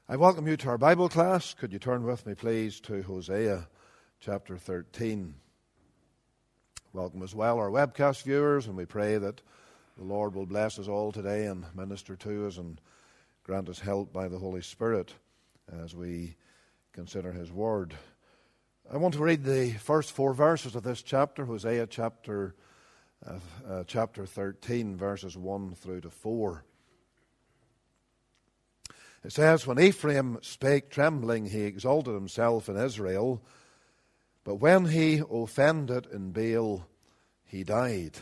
I welcome you to our Bible class. Could you turn with me, please, to Hosea chapter 13. Welcome as well our webcast viewers, and we pray that the Lord will bless us all today and minister to us and grant us help by the Holy Spirit as we consider His Word. I want to read the first 4 verses of this chapter, Hosea chapter 13, verses 1 through to 4. It says, "When Ephraim spake trembling, he exalted himself in Israel. But when he offended in Baal, he died.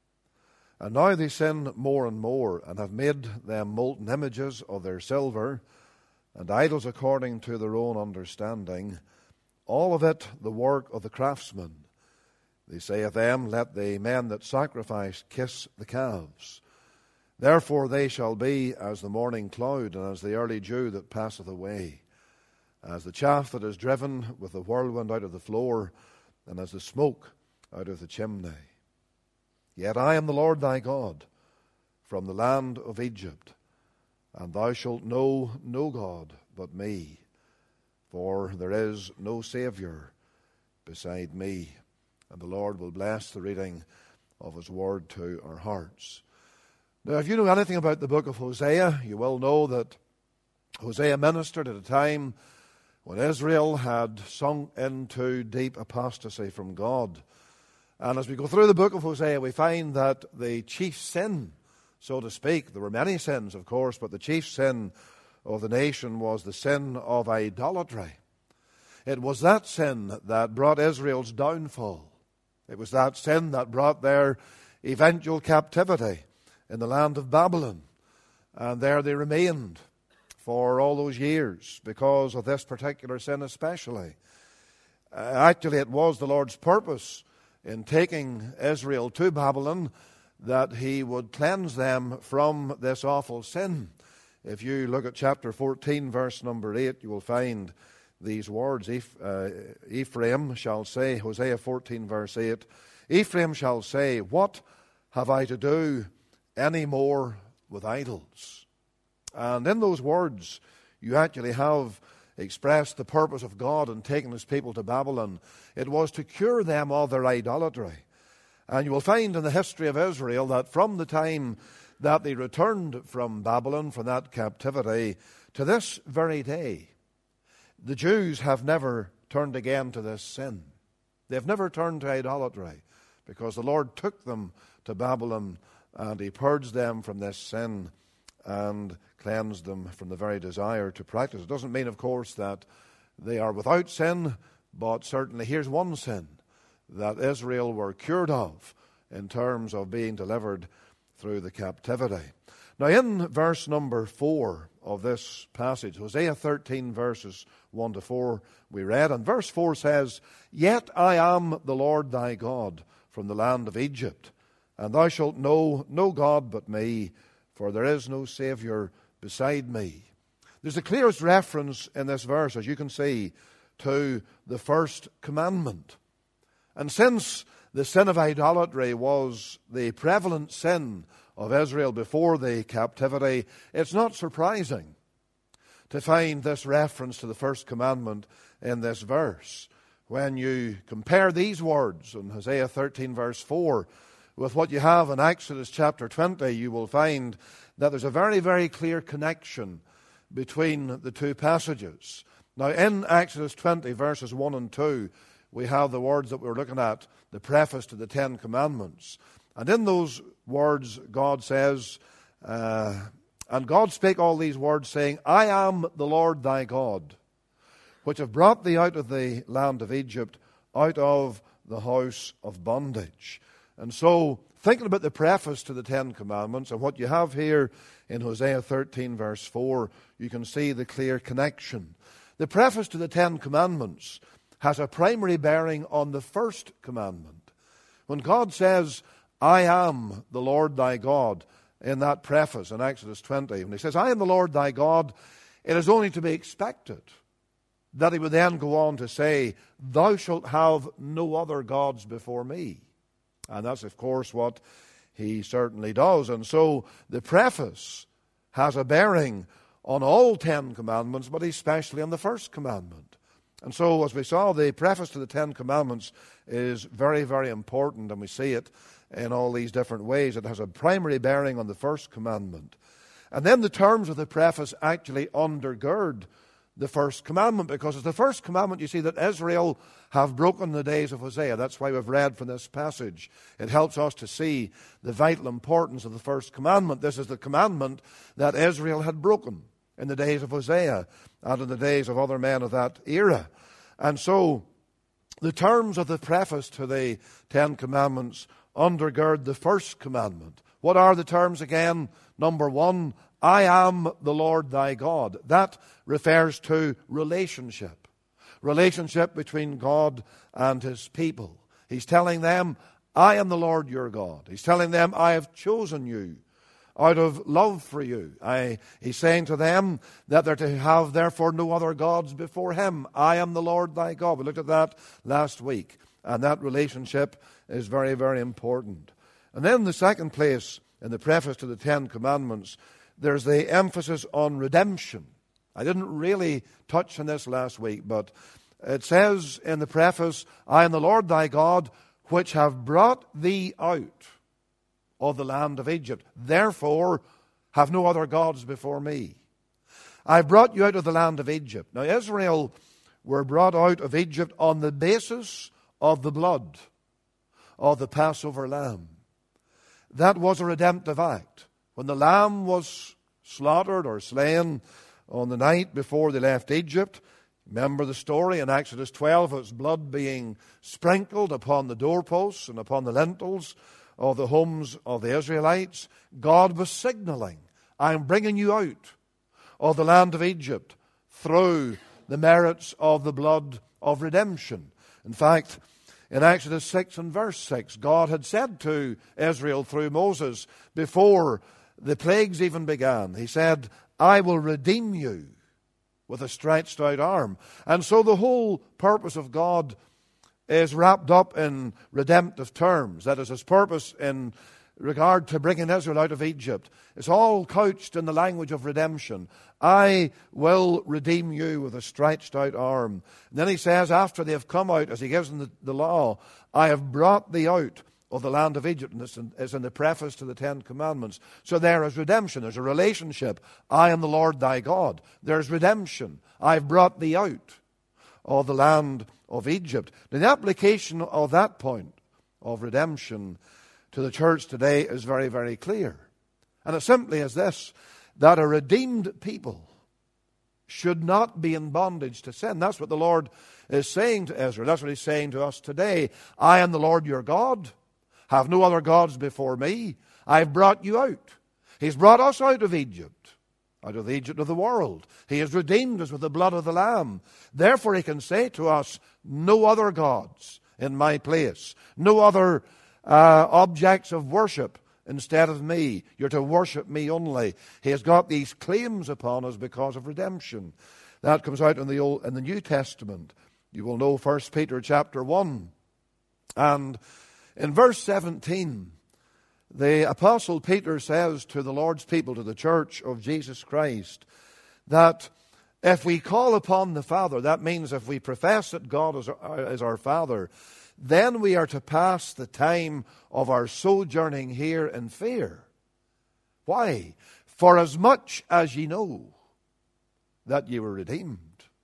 And now they sin more and more, and have made them molten images of their silver, and idols according to their own understanding, all of it the work of the craftsman. They say of them, Let the men that sacrifice kiss the calves. Therefore they shall be as the morning cloud, and as the early dew that passeth away, as the chaff that is driven with the whirlwind out of the floor, and as the smoke out of the chimney. Yet I am the Lord thy God, from the land of Egypt, and thou shalt know no God but me, for there is no Saviour beside me." And the Lord will bless the reading of His Word to our hearts. Now, if you know anything about the book of Hosea, you will know that Hosea ministered at a time when Israel had sunk into deep apostasy from God. And as we go through the book of Hosea, we find that the chief sin, so to speak, there were many sins, of course, but the chief sin of the nation was the sin of idolatry. It was that sin that brought Israel's downfall. It was that sin that brought their eventual captivity in the land of Babylon. And there they remained for all those years because of this particular sin especially. Actually, it was the Lord's purpose in taking Israel to Babylon that He would cleanse them from this awful sin. If you look at chapter 14, verse number 8, you will find these words. Ephraim shall say, Hosea 14, verse 8, Ephraim shall say, What have I to do any more with idols? And in those words, you actually have expressed the purpose of God in taking His people to Babylon. It was to cure them of their idolatry. And you will find in the history of Israel that from the time that they returned from Babylon, from that captivity, to this very day, the Jews have never turned again to this sin. They've never turned to idolatry because the Lord took them to Babylon and He purged them from this sin and cleansed them from the very desire to practice. It doesn't mean, of course, that they are without sin, but certainly here's one sin that Israel were cured of in terms of being delivered through the captivity. Now, in verse number 4 of this passage, Hosea 13, verses 1 to 4, we read, and verse 4 says, Yet I am the Lord thy God from the land of Egypt, and thou shalt know no God but me, for there is no Saviour beside me. There's the clearest reference in this verse, as you can see, to the first commandment. And since the sin of idolatry was the prevalent sin of Israel before the captivity, it's not surprising to find this reference to the first commandment in this verse. When you compare these words in Hosea 13, verse 4, with what you have in Exodus chapter 20, you will find that there's a very, very clear connection between the two passages. Now, in Exodus 20, verses 1 and 2, we have the words that we were looking at, the preface to the Ten Commandments. And in those words, God says, And God spake all these words, saying, I am the Lord thy God, which have brought thee out of the land of Egypt, out of the house of bondage. And so, thinking about the preface to the Ten Commandments and what you have here in Hosea 13, verse 4, you can see the clear connection. The preface to the Ten Commandments has a primary bearing on the first commandment. When God says, I am the Lord thy God, in that preface in Exodus 20, when He says, I am the Lord thy God, it is only to be expected that He would then go on to say, Thou shalt have no other gods before me. And that's, of course, what He certainly does. And so the preface has a bearing on all 10 commandments, but especially on the first commandment. And so, as we saw, the preface to the 10 commandments is very, very important, and we see it in all these different ways. It has a primary bearing on the first commandment. And then the terms of the preface actually undergird the first commandment, because it's the first commandment, you see, that Israel have broken the days of Hosea. That's why we've read from this passage. It helps us to see the vital importance of the first commandment. This is the commandment that Israel had broken in the days of Hosea and in the days of other men of that era. And so the terms of the preface to the 10 commandments undergird the first commandment. What are the terms again? Number 1, I am the Lord thy God. That refers to relationship. Relationship between God and His people. He's telling them, I am the Lord your God. He's telling them, I have chosen you out of love for you. He's saying to them that they're to have therefore no other gods before Him. I am the Lord thy God. We looked at that last week. And that relationship is very, very important. And then the second place in the preface to the 10 commandments, there's the emphasis on redemption. I didn't really touch on this last week, but it says in the preface, I am the Lord thy God, which have brought thee out of the land of Egypt. Therefore, have no other gods before me. I brought you out of the land of Egypt. Now, Israel were brought out of Egypt on the basis of the blood of the Passover lamb. That was a redemptive act. When the lamb was slaughtered or slain on the night before they left Egypt, remember the story in Exodus 12 of its blood being sprinkled upon the doorposts and upon the lintels of the homes of the Israelites. God was signaling, I'm bringing you out of the land of Egypt through the merits of the blood of redemption. In fact, in Exodus 6 and verse 6, God had said to Israel through Moses, before the plagues even began, He said, I will redeem you with a stretched out arm. And so the whole purpose of God is wrapped up in redemptive terms. That is, His purpose in regard to bringing Israel out of Egypt. It's all couched in the language of redemption. I will redeem you with a stretched out arm. And then He says, after they have come out, as He gives them the law, I have brought thee out of the land of Egypt. And this is in the preface to the 10 commandments. So there is redemption. There's a relationship. I am the Lord thy God. There's redemption. I've brought thee out of the land of Egypt. The application of that point of redemption to the church today is very, very clear. And it simply is this, that a redeemed people should not be in bondage to sin. That's what the Lord is saying to Israel. That's what He's saying to us today. I am the Lord your God. Have no other gods before me. I've brought you out. He's brought us out of Egypt, out of the Egypt of the world. He has redeemed us with the blood of the Lamb. Therefore He can say to us, no other gods in my place. No other objects of worship instead of me. You're to worship me only. He has got these claims upon us because of redemption. That comes out in the New Testament. You will know 1 Peter chapter 1. And in verse 17, the Apostle Peter says to the Lord's people, to the church of Jesus Christ, that if we call upon the Father, that means if we profess that God is our Father, then we are to pass the time of our sojourning here in fear. Why? For as much as ye know that ye were redeemed,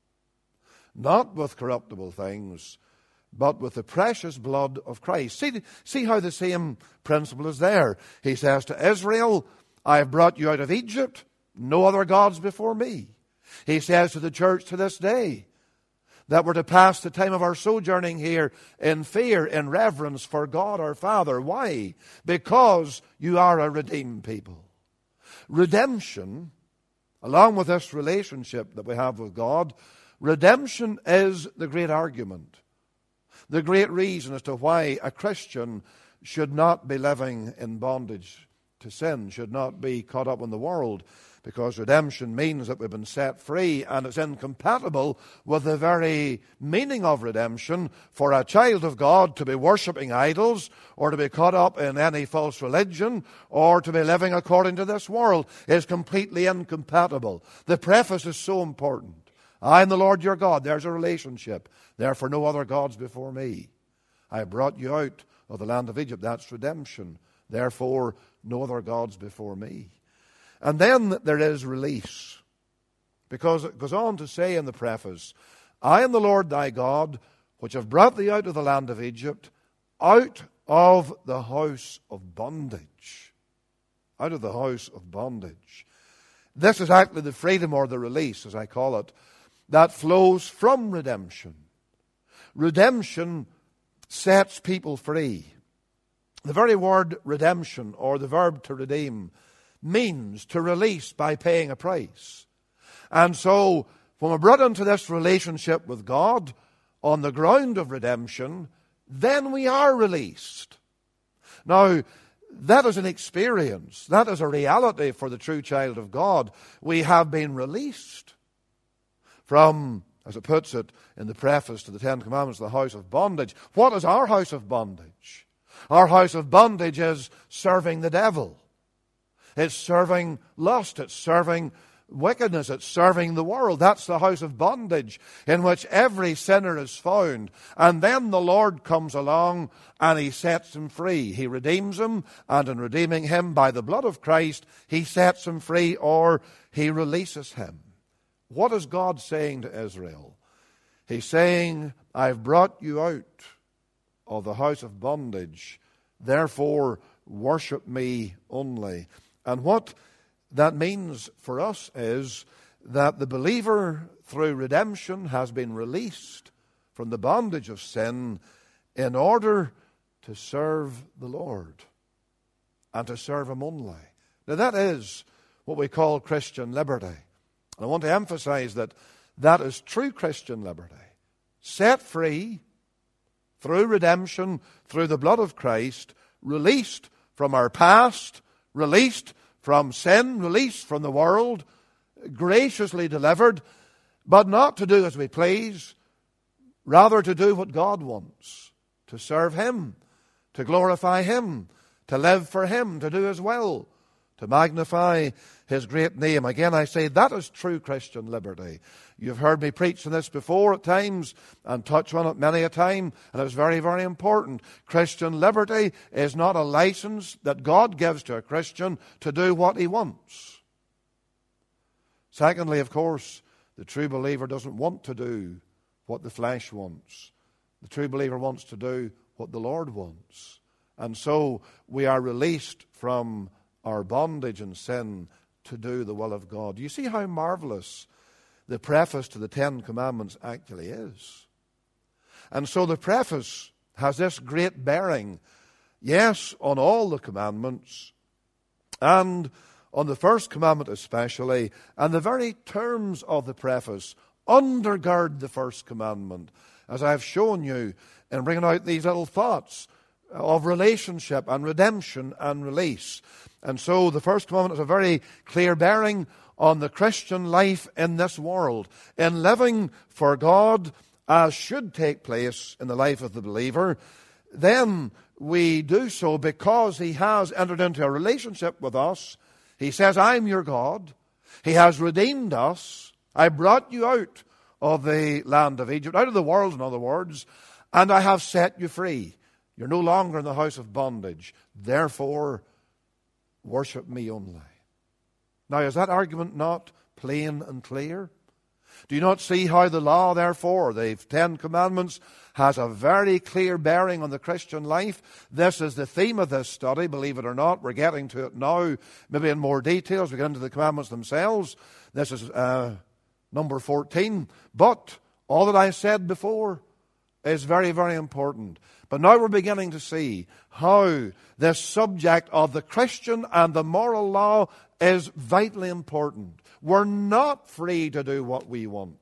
not with corruptible things, but with the precious blood of Christ. See how the same principle is there. He says to Israel, I have brought you out of Egypt, no other gods before me. He says to the church to this day, that we're to pass the time of our sojourning here in fear, in reverence for God our Father. Why? Because you are a redeemed people. Redemption, along with this relationship that we have with God, redemption is the great argument, the great reason as to why a Christian should not be living in bondage to sin, should not be caught up in the world. because redemption means that we've been set free, and it's incompatible with the very meaning of redemption for a child of God to be worshipping idols or to be caught up in any false religion or to be living according to this world. Is completely incompatible. The preface is so important. I am the Lord your God. There's a relationship. Therefore no other gods before me. I brought you out of the land of Egypt. That's redemption. Therefore no other gods before me. And then there is release. Because it goes on to say in the preface, I am the Lord thy God, which have brought thee out of the land of Egypt, out of the house of bondage. Out of the house of bondage. This is actually the freedom, or the release, as I call it, that flows from redemption. Redemption sets people free. The very word redemption, or the verb to redeem, means to release by paying a price. And so, when we're brought into this relationship with God on the ground of redemption, then we are released. Now, that is an experience. That is a reality for the true child of God. We have been released from, as it puts it in the preface to the Ten Commandments, the house of bondage. What is our house of bondage? Our house of bondage is serving the devil. It's serving lust. It's serving wickedness. It's serving the world. That's the house of bondage in which every sinner is found. And then the Lord comes along and He sets him free. He redeems him, and in redeeming him by the blood of Christ, He sets him free, or He releases him. What is God saying to Israel? He's saying, I've brought you out of the house of bondage. Therefore, worship me only. And what that means for us is that the believer, through redemption, has been released from the bondage of sin in order to serve the Lord and to serve Him only. Now that is what we call Christian liberty. And I want to emphasize that that is true Christian liberty. Set free through redemption, through the blood of Christ, released from our past, released from sin, released from the world, graciously delivered, but not to do as we please, rather to do what God wants, to serve Him, to glorify Him, to live for Him, to do His will, to magnify His great name. Again, I say that is true Christian liberty. You've heard me preach on this before at times and touch on it many a time, and it's very, very important. Christian liberty is not a license that God gives to a Christian to do what he wants. Secondly, of course, the true believer doesn't want to do what the flesh wants. The true believer wants to do what the Lord wants. And so we are released from our bondage and sin to do the will of God. Do you see how marvelous the preface to the Ten Commandments actually is? And so the preface has this great bearing, yes, on all the commandments, and on the first commandment especially, and the very terms of the preface undergird the first commandment, as I've shown you in bringing out these little thoughts of relationship and redemption and release. And so the first commandment is a very clear bearing on the Christian life in this world, in living for God as should take place in the life of the believer. Then we do so because He has entered into a relationship with us. He says, I'm your God. He has redeemed us. I brought you out of the land of Egypt, out of the world, in other words, and I have set you free. You're no longer in the house of bondage. Therefore, worship me only. Now, is that argument not plain and clear? Do you not see how the law, therefore, the Ten Commandments, has a very clear bearing on the Christian life? This is the theme of this study, believe it or not. We're getting to it now, maybe in more detail as we get into the commandments themselves. This is number 14. But all that I said before is very, very important. But now we're beginning to see how this subject of the Christian and the moral law is vitally important. We're not free to do what we want.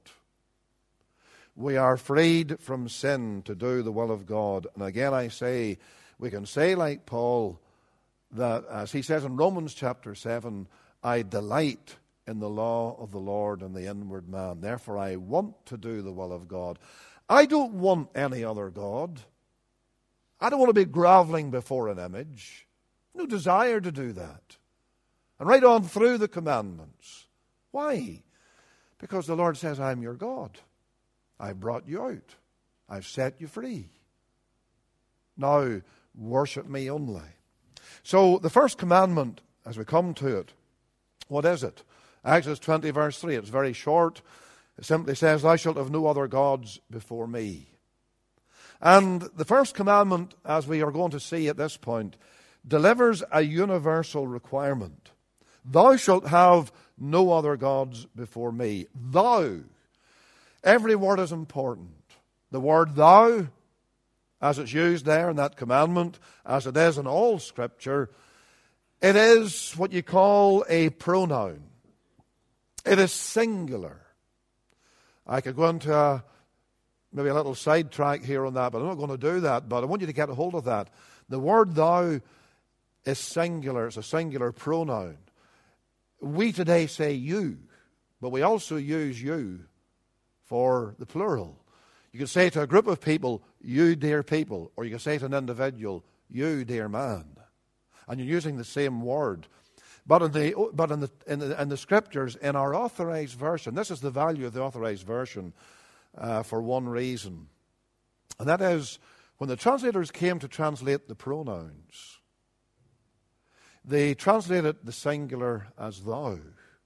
We are freed from sin to do the will of God. And again I say, we can say like Paul, that as he says in Romans chapter 7, I delight in the law of the Lord in the inward man. Therefore I want to do the will of God. I don't want any other God. I don't want to be groveling before an image. No desire to do that. And right on through the commandments. Why? Because the Lord says, I'm your God. I've brought you out. I've set you free. Now worship me only. So the first commandment, as we come to it, what is it? Exodus 20 verse 3. It's very short. It simply says, thou shalt have no other gods before me. And the first commandment, as we are going to see at this point, delivers a universal requirement. Thou shalt have no other gods before me. Thou. Every word is important. The word thou, as it's used there in that commandment, as it is in all Scripture, it is what you call a pronoun. It is singular. I could go into maybe a little sidetrack here on that, but I'm not going to do that. But I want you to get a hold of that. The word thou is singular. It's a singular pronoun. We today say you, but we also use you for the plural. You can say to a group of people, you dear people, or you can say to an individual, you dear man. And you're using the same word. But in the Scriptures, in our Authorized Version, this is the value of the Authorized Version for one reason. And that is, when the translators came to translate the pronouns, they translated the singular as thou.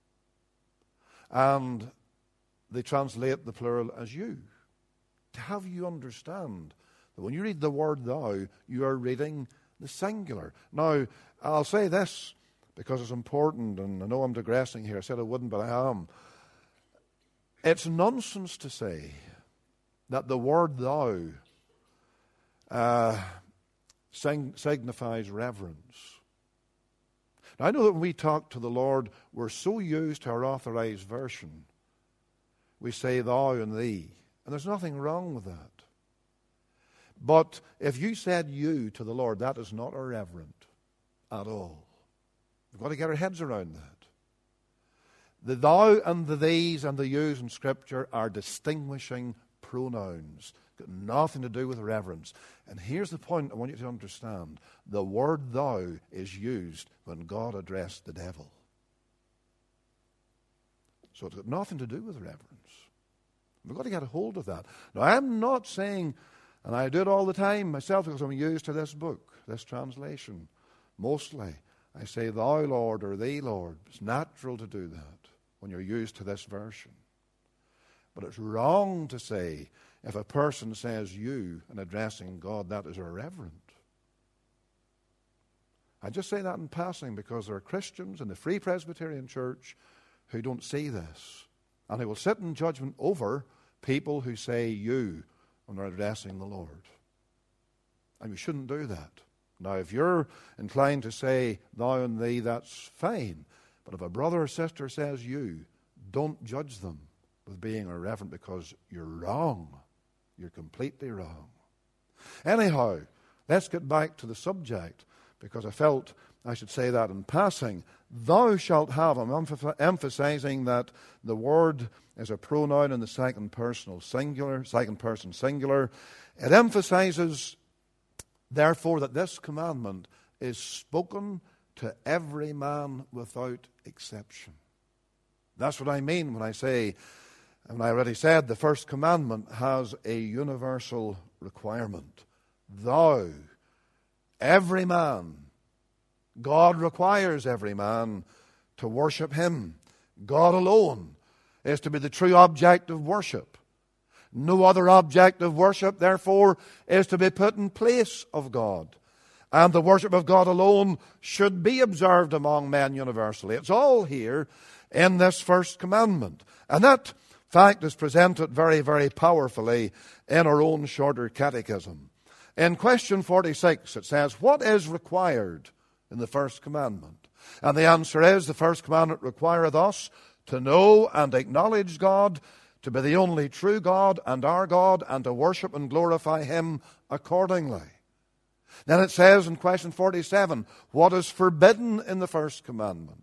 And they translate the plural as you. To have you understand that when you read the word thou, you are reading the singular. Now, I'll say this because it's important, and I know I'm digressing here. I said I wouldn't, but I am. It's nonsense to say that the word thou signifies reverence. Now, I know that when we talk to the Lord, we're so used to our Authorized Version. We say thou and thee. And there's nothing wrong with that. But if you said you to the Lord, that is not irreverent at all. We've got to get our heads around that. The thou and the thees and the yous in Scripture are distinguishing pronouns. Got nothing to do with reverence. And here's the point I want you to understand. The word thou is used when God addressed the devil. So it's got nothing to do with reverence. We've got to get a hold of that. Now, I'm not saying, and I do it all the time myself because I'm used to this book, this translation, mostly. I say thou, Lord, or thee, Lord. It's natural to do that when you're used to this version. But it's wrong to say, if a person says you in addressing God, that is irreverent. I just say that in passing because there are Christians in the Free Presbyterian Church who don't see this. And they will sit in judgment over people who say you when they're addressing the Lord. And we shouldn't do that. Now, if you're inclined to say thou and thee, that's fine. But if a brother or sister says you, don't judge them with being irreverent because you're wrong. You're completely wrong. Anyhow, let's get back to the subject because I felt I should say that in passing. Thou shalt have. I'm emphasizing that the word is a pronoun in the second person singular. It emphasizes, therefore, that this commandment is spoken to every man without exception. That's what I mean when I say, and I already said, the first commandment has a universal requirement. Thou, every man. God requires every man to worship Him. God alone is to be the true object of worship. No other object of worship, therefore, is to be put in place of God. And the worship of God alone should be observed among men universally. It's all here in this first commandment. And that fact is presented very, very powerfully in our own shorter catechism. In question 46, it says, what is required in the first commandment? And the answer is, the first commandment requireth us to know and acknowledge God to be the only true God, and to worship and glorify Him accordingly. Then it says in question 47, what is forbidden in the first commandment?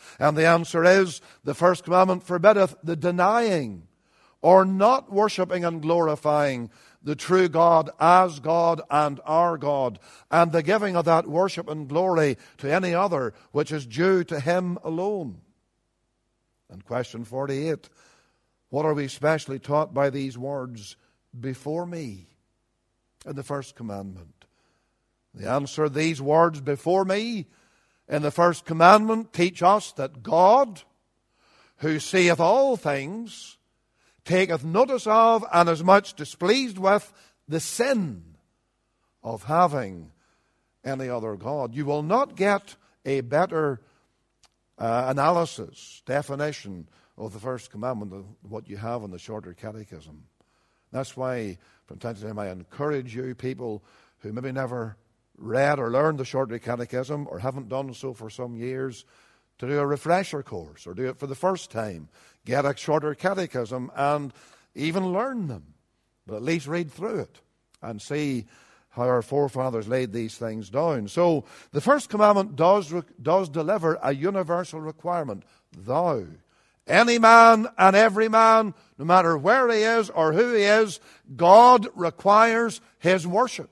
And the answer is, the first commandment forbiddeth the denying or not worshipping and glorifying the true God as God and our God, and the giving of that worship and glory to any other which is due to him alone. And question 48, what are we specially taught by these words, before me, in the first commandment? The answer, these words, before me, in the first commandment, teach us that God, who seeth all things, taketh notice of and is much displeased with the sin of having any other God. You will not get a better analysis, definition of the first commandment than what you have in the Shorter Catechism. That's why from time to time I encourage you, people who maybe never read or learned the Shorter Catechism or haven't done so for some years, to do a refresher course or do it for the first time. Get a Shorter Catechism and even learn them. But at least read through it and see how our forefathers laid these things down. So the first commandment does deliver a universal requirement. Thou, any man and every man, no matter where he is or who he is, God requires his worship.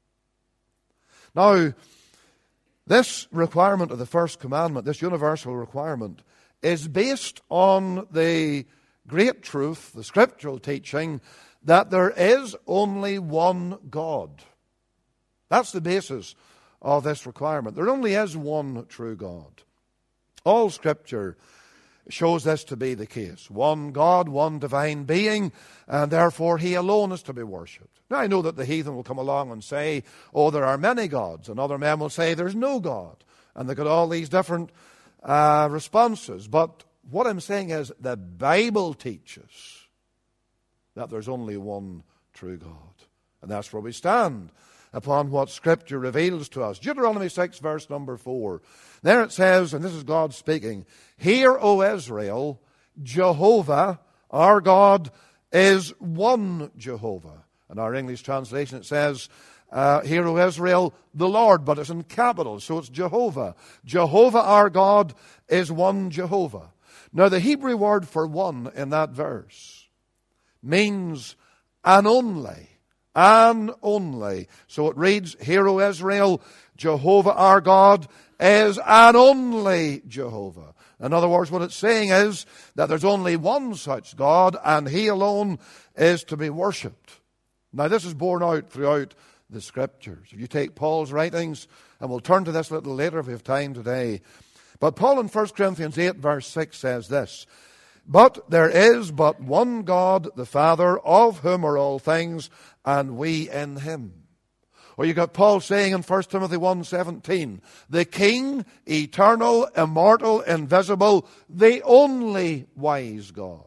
Now, this requirement of the first commandment, this universal requirement, is based on the great truth, the scriptural teaching, that there is only one God. That's the basis of this requirement. There only is one true God. All Scripture shows this to be the case. One God, one divine being, and therefore He alone is to be worshipped. Now I know that the heathen will come along and say, oh, there are many gods, and other men will say there's no God. And they've got all these different responses. But what I'm saying is the Bible teaches that there's only one true God. And that's where we stand, upon what Scripture reveals to us. Deuteronomy 6, verse number 4. There it says, and this is God speaking, Hear, O Israel, Jehovah, our God, is one Jehovah. In our English translation it says, Hear, O Israel, the Lord, but it's in capitals, so it's Jehovah. Jehovah, our God, is one Jehovah. Now the Hebrew word for one in that verse means an only. And only. So it reads, Hear, O Israel, Jehovah our God is an only Jehovah. In other words, what it's saying is that there's only one such God, and He alone is to be worshipped. Now this is borne out throughout the Scriptures. If you take Paul's writings, and we'll turn to this a little later if we have time today, but Paul in 1 Corinthians 8, verse 6 says this, But there is but one God, the Father, of whom are all things, and we in Him. Or you got Paul saying in 1 Timothy 1:17, the King, eternal, immortal, invisible, the only wise God.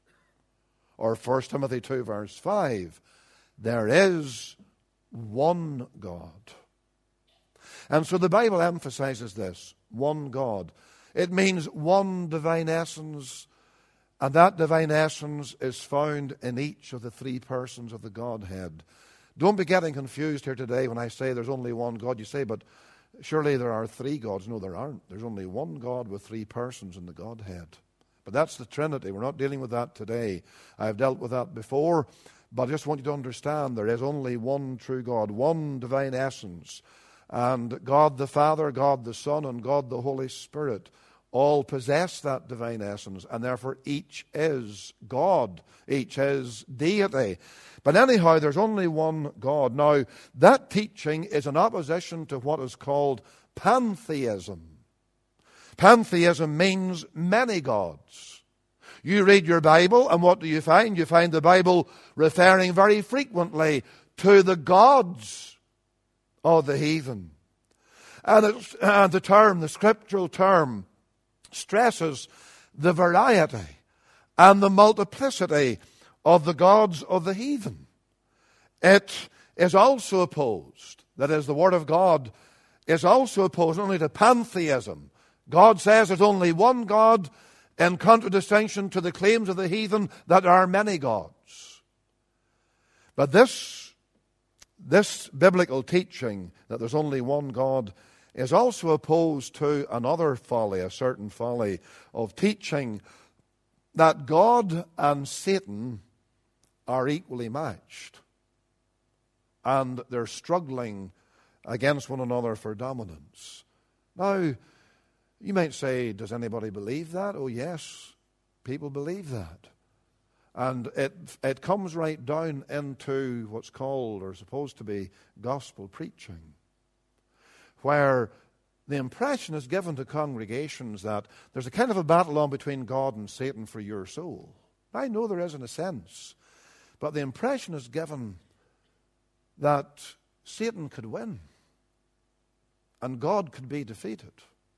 Or 1 Timothy 2, verse 5, there is one God. And so the Bible emphasizes this, one God. It means one divine essence, and that divine essence is found in each of the three persons of the Godhead. Don't be getting confused here today when I say there's only one God. You say, but surely there are three gods. No, there aren't. There's only one God with three persons in the Godhead. But that's the Trinity. We're not dealing with that today. I've dealt with that before, but I just want you to understand there is only one true God, one divine essence. And God the Father, God the Son, and God the Holy Spirit all possess that divine essence, and therefore each is God. Each is deity. But anyhow, there's only one God. Now, that teaching is in opposition to what is called pantheism. Pantheism means many gods. You read your Bible, and what do you find? You find the Bible referring very frequently to the gods of the heathen. And the scriptural term, stresses the variety and the multiplicity of the gods of the heathen. It is also opposed, that is, the Word of God is also opposed only to pantheism. God says there's only one God, in contradistinction to the claims of the heathen that there are many gods. But this biblical teaching that there's only one God is also opposed to another folly, a certain folly of teaching that God and Satan are equally matched, and they're struggling against one another for dominance. Now, you might say, does anybody believe that? Oh, yes, people believe that. And it comes right down into what's called, or supposed to be, gospel preaching, where the impression is given to congregations that there's a kind of a battle on between God and Satan for your soul. I know there is in a sense, but the impression is given that Satan could win and God could be defeated.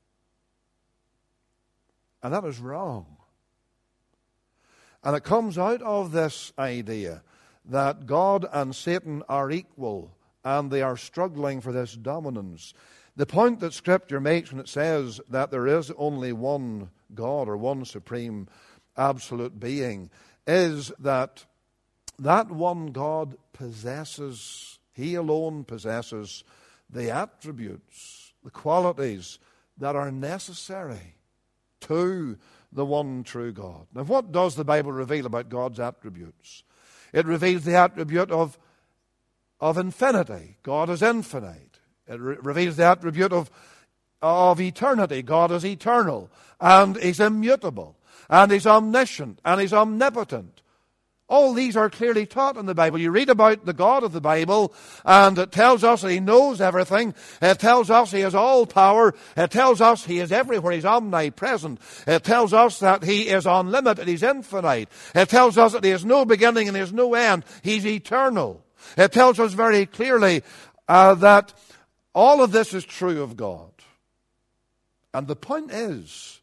And that is wrong. And it comes out of this idea that God and Satan are equal and they are struggling for this dominance. The point that Scripture makes when it says that there is only one God or one supreme absolute being is that that one God possesses, He alone possesses the attributes, the qualities that are necessary to the one true God. Now, what does the Bible reveal about God's attributes? It reveals the attribute of infinity. God is infinite. It reveals the attribute of eternity. God is eternal, and He's immutable, and He's omniscient, and He's omnipotent. All these are clearly taught in the Bible. You read about the God of the Bible, and it tells us that He knows everything. It tells us He has all power. It tells us He is everywhere. He's omnipresent. It tells us that He is unlimited. He's infinite. It tells us that He has no beginning and He has no end. He's eternal. It tells us very clearly that all of this is true of God. And the point is,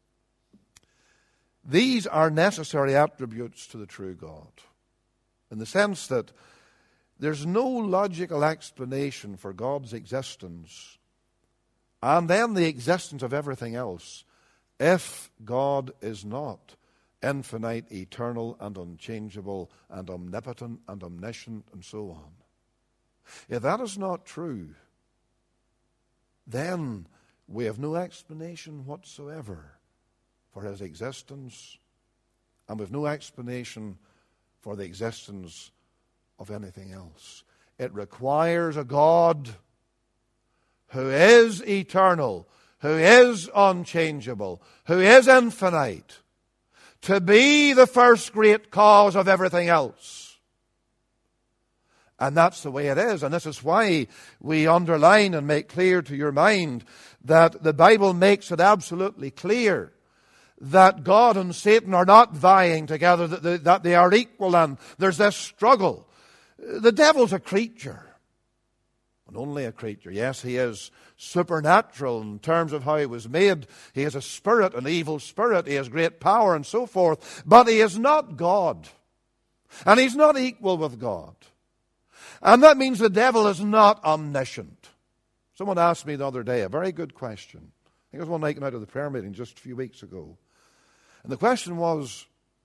these are necessary attributes to the true God, in the sense that there's no logical explanation for God's existence and then the existence of everything else if God is not infinite, eternal, and unchangeable, and omnipotent, and omniscient, and so on. If that is not true, then we have no explanation whatsoever for His existence, and with no explanation for the existence of anything else. It requires a God who is eternal, who is unchangeable, who is infinite, to be the first great cause of everything else. And that's the way it is. And this is why we underline and make clear to your mind that the Bible makes it absolutely clear that God and Satan are not vying together, that they are equal, and there's this struggle. The devil's a creature, and only a creature. Yes, he is supernatural in terms of how he was made. He is a spirit, an evil spirit. He has great power and so forth. But he is not God, and he's not equal with God. And that means the devil is not omniscient. Someone asked me the other day a very good question. I think it was one night out of the prayer meeting just a few weeks ago. And the question was,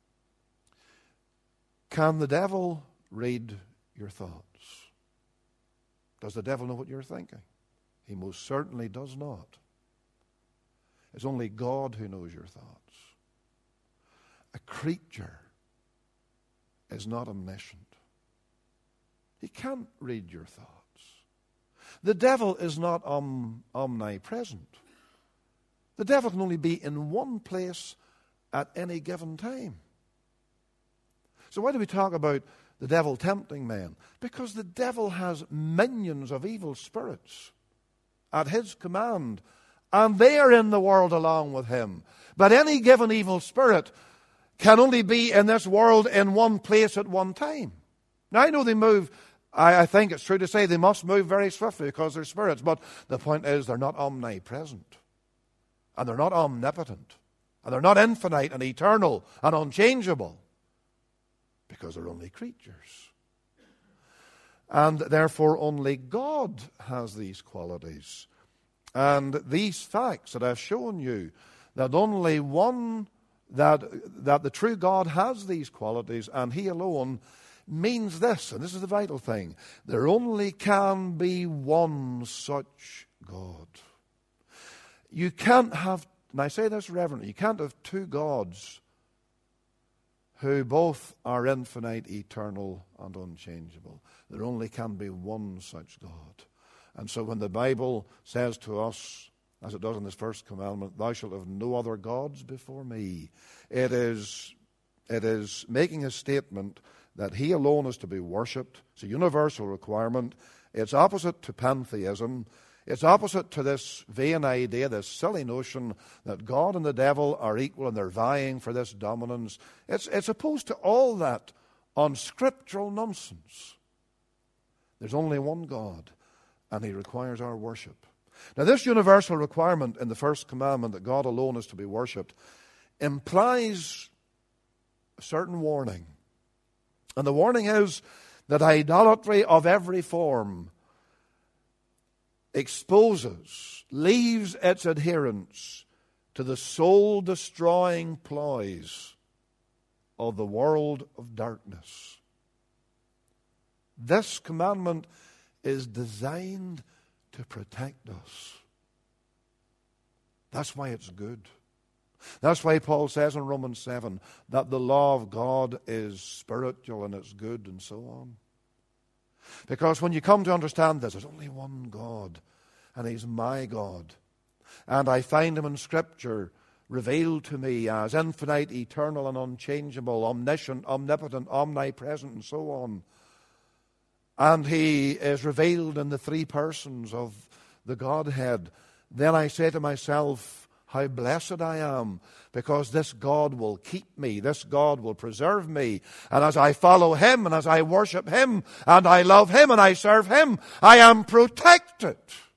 can the devil read your thoughts? Does the devil know what you're thinking? He most certainly does not. It's only God who knows your thoughts. A creature is not omniscient. He can't read your thoughts. The devil is not omnipresent. The devil can only be in one place at any given time. So why do we talk about the devil tempting men? Because the devil has minions of evil spirits at his command, and they are in the world along with him. But any given evil spirit can only be in this world in one place at one time. Now, I know they move, I think it's true to say they must move very swiftly because they're spirits, but the point is they're not omnipresent, and they're not omnipotent, and they're not infinite and eternal and unchangeable, because they're only creatures. And therefore only God has these qualities. And these facts that I've shown you, that only one, that the true God has these qualities and He alone, means this, and this is the vital thing: there only can be one such God. You can't have, and I say this reverently, you can't have two gods who both are infinite, eternal, and unchangeable. There only can be one such God. And so when the Bible says to us, as it does in this first commandment, thou shalt have no other gods before me, it is making a statement that he alone is to be worshipped. It's a universal requirement. It's opposite to pantheism. It's opposite to this vain idea, this silly notion that God and the devil are equal and they're vying for this dominance. It's opposed to all that unscriptural nonsense. There's only one God, and he requires our worship. Now, this universal requirement in the first commandment that God alone is to be worshipped implies a certain warning. And the warning is that idolatry of every form leaves its adherents to the soul-destroying ploys of the world of darkness. This commandment is designed to protect us. That's why it's good. That's why Paul says in Romans 7 that the law of God is spiritual and it's good and so on. Because when you come to understand this, there's only one God, and he's my God. And I find him in Scripture revealed to me as infinite, eternal, and unchangeable, omniscient, omnipotent, omnipresent, and so on. And he is revealed in the three persons of the Godhead. Then I say to myself, how blessed I am, because this God will keep me, this God will preserve me. And as I follow him, and as I worship him, and I love him, and I serve him, I am protected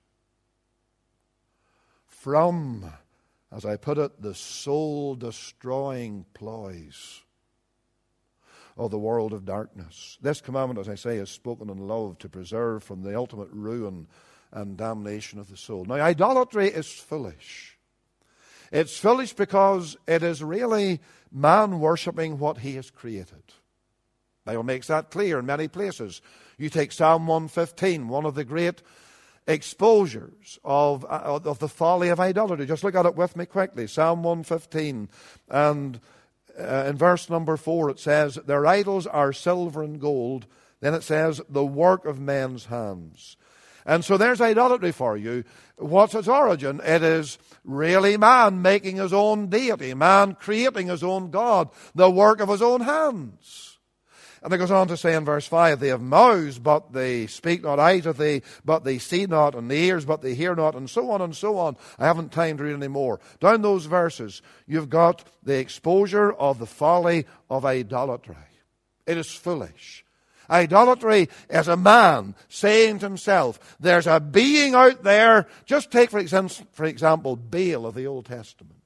from, as I put it, the soul-destroying ploys of the world of darkness. This commandment, as I say, is spoken in love to preserve from the ultimate ruin and damnation of the soul. Now, idolatry is foolish. It's foolish because it is really man worshipping what he has created. The Bible makes that clear in many places. You take Psalm 115, one of the great exposures of the folly of idolatry. Just look at it with me quickly. Psalm 115, and in verse number 4 it says, their idols are silver and gold. Then it says, the work of men's hands. And so there's idolatry for you. What's its origin? It is really man making his own deity, man creating his own God, the work of his own hands. And it goes on to say in verse 5, they have mouths, but they speak not, eyes of thee, but they see not, and ears, but they hear not, and so on and so on. I haven't time to read any more. Down those verses, you've got the exposure of the folly of idolatry. It is foolish. Idolatry is a man saying to himself, there's a being out there. Just take, for example, Baal of the Old Testament.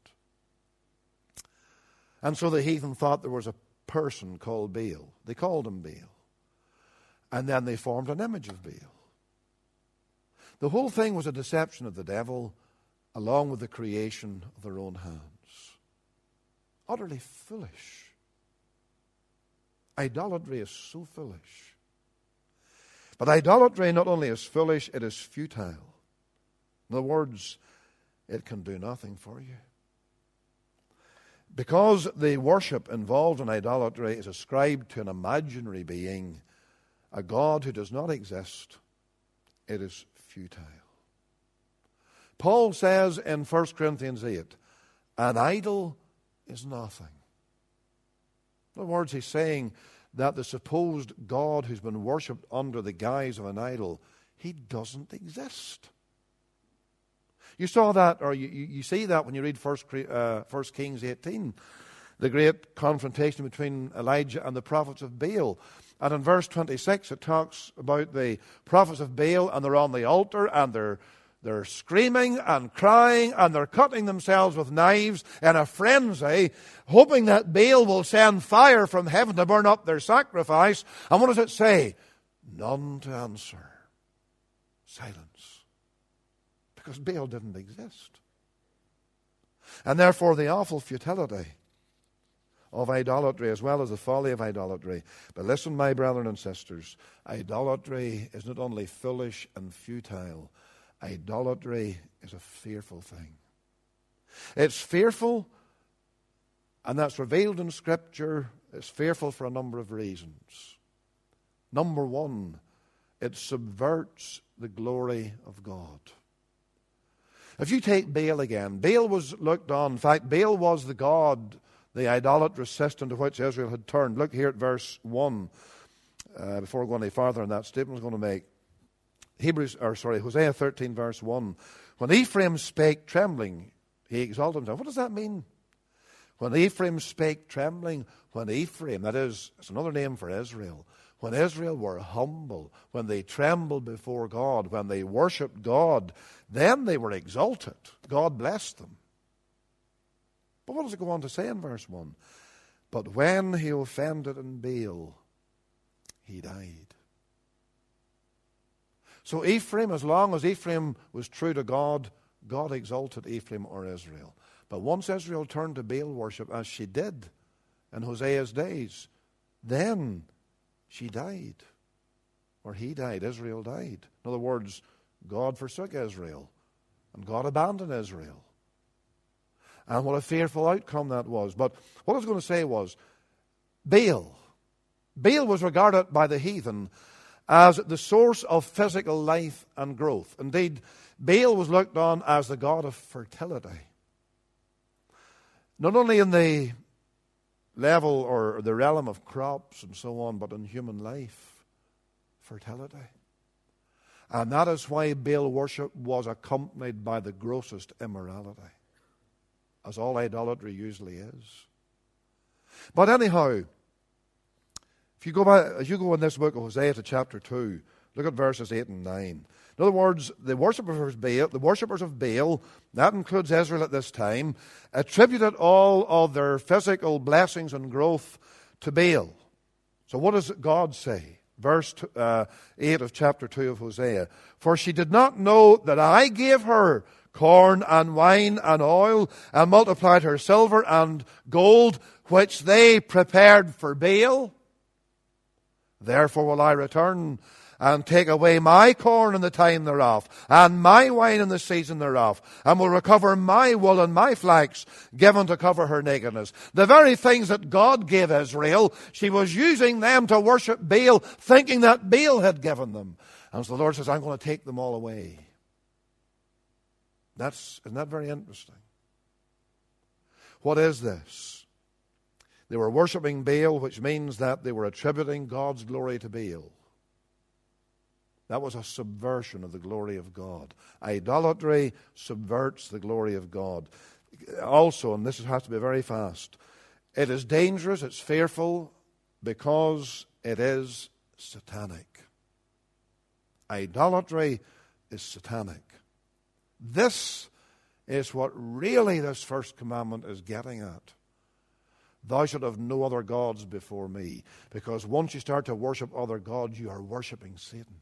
And so the heathen thought there was a person called Baal. They called him Baal. And then they formed an image of Baal. The whole thing was a deception of the devil, along with the creation of their own hands. Utterly foolish. Idolatry is so foolish. But idolatry not only is foolish, it is futile. In other words, it can do nothing for you. Because the worship involved in idolatry is ascribed to an imaginary being, a God who does not exist, it is futile. Paul says in 1 Corinthians 8, an idol is nothing. In other words, he's saying that the supposed God who's been worshipped under the guise of an idol, he doesn't exist. You saw that, or you see that when you read 1 Kings 18, the great confrontation between Elijah and the prophets of Baal. And in verse 26, it talks about the prophets of Baal, and they're on the altar, and they're screaming and crying, and they're cutting themselves with knives in a frenzy, hoping that Baal will send fire from heaven to burn up their sacrifice. And what does it say? None to answer. Silence. Because Baal didn't exist. And therefore the awful futility of idolatry as well as the folly of idolatry. But listen, my brethren and sisters, idolatry is not only foolish and futile, idolatry is a fearful thing. It's fearful, and that's revealed in Scripture. It's fearful for a number of reasons. Number one, it subverts the glory of God. If you take Baal again, Baal was looked on. In fact, Baal was the god, the idolatrous system to which Israel had turned. Look here at verse 1. Before going any farther on that statement I was going to make. Hosea 13, verse 1. When Ephraim spake trembling, he exalted himself. What does that mean? When Ephraim spake trembling, when Ephraim, that is, it's another name for Israel, when Israel were humble, when they trembled before God, when they worshipped God, then they were exalted. God blessed them. But what does it go on to say in verse 1? But when he offended in Baal, he died. So Ephraim, as long as Ephraim was true to God, God exalted Ephraim or Israel. But once Israel turned to Baal worship, as she did in Hosea's days, then she died. Or he died, Israel died. In other words, God forsook Israel, and God abandoned Israel. And what a fearful outcome that was. But what I was going to say was, Baal was regarded by the heathen as the source of physical life and growth. Indeed, Baal was looked on as the god of fertility. Not only in the level or the realm of crops and so on, but in human life, fertility. And that is why Baal worship was accompanied by the grossest immorality, as all idolatry usually is. But anyhow, if you go back, as you go in this book of Hosea to chapter 2, look at verses 8 and 9. In other words, the worshippers of Baal, that includes Israel at this time, attributed all of their physical blessings and growth to Baal. So what does God say? Verse 8 of chapter 2 of Hosea. For she did not know that I gave her corn and wine and oil, and multiplied her silver and gold, which they prepared for Baal. Therefore will I return and take away my corn in the time thereof, and my wine in the season thereof, and will recover my wool and my flax, given to cover her nakedness. The very things that God gave Israel, she was using them to worship Baal, thinking that Baal had given them. And so the Lord says, I'm going to take them all away. Isn't that very interesting? What is this? They were worshipping Baal, which means that they were attributing God's glory to Baal. That was a subversion of the glory of God. Idolatry subverts the glory of God. Also, and this has to be very fast, it is dangerous, it's fearful, because it is satanic. Idolatry is satanic. This is what really this first commandment is getting at. Thou shalt have no other gods before me. Because once you start to worship other gods, you are worshiping Satan.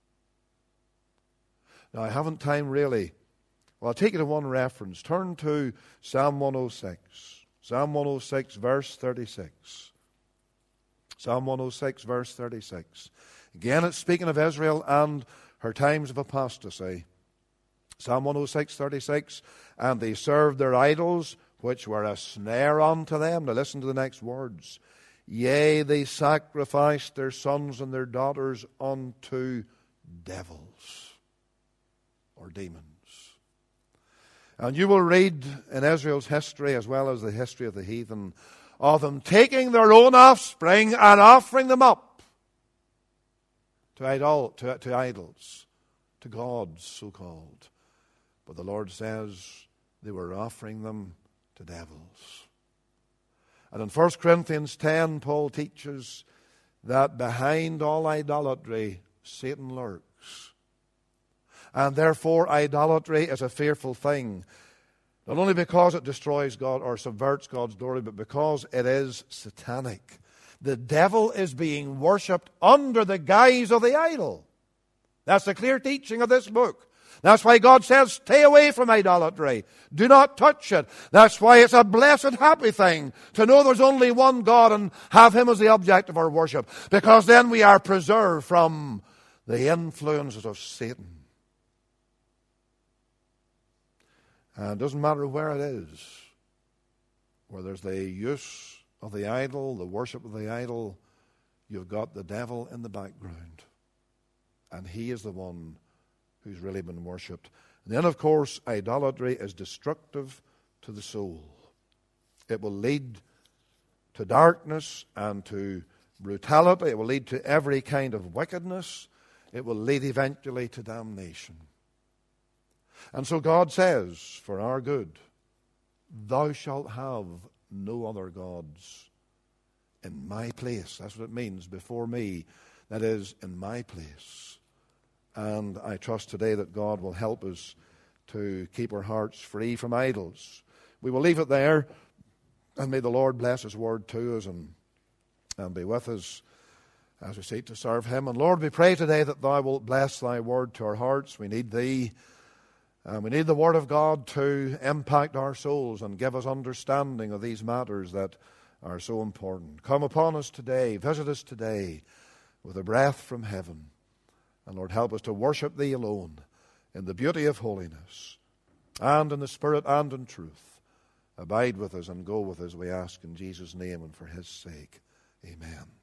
Now, I haven't time really. Well, I'll take you to one reference. Turn to Psalm 106. Psalm 106, verse 36. Psalm 106, verse 36. Again, it's speaking of Israel and her times of apostasy. Psalm 106, 36. And they served their idols, which were a snare unto them. Now listen to the next words. Yea, they sacrificed their sons and their daughters unto devils, or demons. And you will read in Israel's history, as well as the history of the heathen, of them taking their own offspring and offering them up to idols, to gods, so-called. But the Lord says they were offering them to devils. And in 1 Corinthians 10, Paul teaches that behind all idolatry, Satan lurks. And therefore, idolatry is a fearful thing. Not only because it destroys God or subverts God's glory, but because it is satanic. The devil is being worshipped under the guise of the idol. That's the clear teaching of this book. That's why God says, stay away from idolatry. Do not touch it. That's why it's a blessed, happy thing to know there's only one God and have Him as the object of our worship. Because then we are preserved from the influences of Satan. And it doesn't matter where it is, where there's the use of the idol, the worship of the idol, you've got the devil in the background. And he is the one who's really been worshipped. And then, of course, idolatry is destructive to the soul. It will lead to darkness and to brutality. It will lead to every kind of wickedness. It will lead eventually to damnation. And so God says, for our good, thou shalt have no other gods in my place. That's what it means, before me. That is, in my place. And I trust today that God will help us to keep our hearts free from idols. We will leave it there, and may the Lord bless His word to us and be with us as we seek to serve Him. And Lord, we pray today that Thou wilt bless Thy word to our hearts. We need Thee. We need the Word of God to impact our souls and give us understanding of these matters that are so important. Come upon us today, visit us today with a breath from heaven. And Lord, help us to worship Thee alone in the beauty of holiness and in the Spirit and in truth. Abide with us and go with us, we ask in Jesus' name and for His sake. Amen.